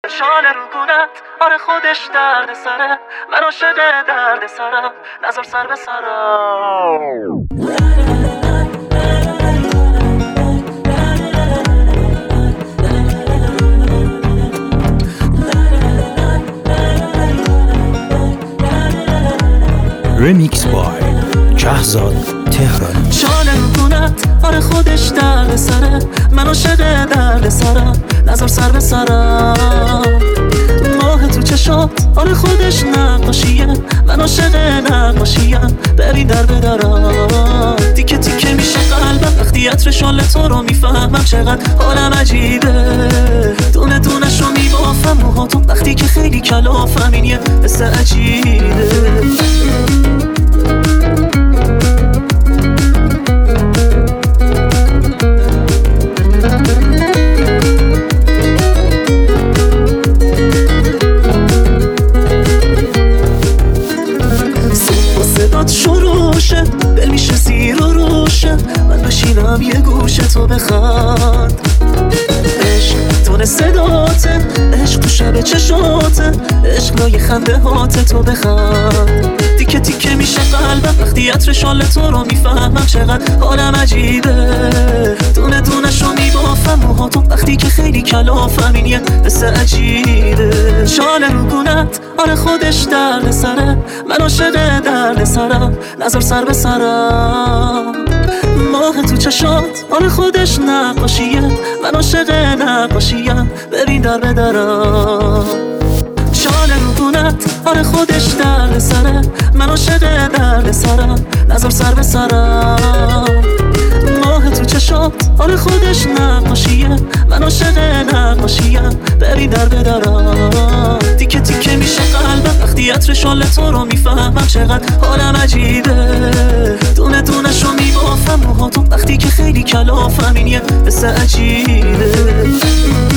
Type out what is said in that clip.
شال روگونت آره خودش درد سره، من عاشق درد سرم، نظر سر به سرم. ریمیکس بای کهزاد تهرانی. شال روگونت آره خودش درد سره، من عاشق درد سرم، نظر سر به سرم. ماه تو چشات آره خودش نقاشیه، من عاشق نقاشیم، ببین در به درم. تیکه تیکه میشه قلبم وقتی عطر شال تو رو میفهمم، چقدر حالم عجیبه. دونه دونش رو میبافم موهاتو وقتی که خیلی کلافم، این یه حس عجیبه. شروشه دل میشه زیر و روشه، من بشینم یه گوشه تو بخند. عشق تون صداته، عشق تو شب چشاته، عشق لای خنده هاته تو بخند. تیکه تیکه میشه قلبم وقتی عطر شال تو رو میفهمم، چقدر حالم عجیبه. دونه دونش رو میبافم موهاتو وقتی که خیلی کلافم، این یه حس عجیبه. شال روگونت آره خودش درد سره، من عاشق درد سرم، نظر سر به سرم. ماه تو چشات آره خودش نقاشیه، من عاشق نقاشیم، ببین در به درم. شال روگونت آره خودش درد سره، من عاشق درد سرم، نظر سر به سرم. ماه تو چشات آره خودش نقاشیه، من عاشق نقاشیم، ببین در به درم. تیکه تیکه میشه قلبم وقتی عطر شال تو رو میفهمم، چقدر حالم عجیبه. دونه دونش رو میبافم موهاتو وقتی که خیلی کلافم، این یه حس عجیبه.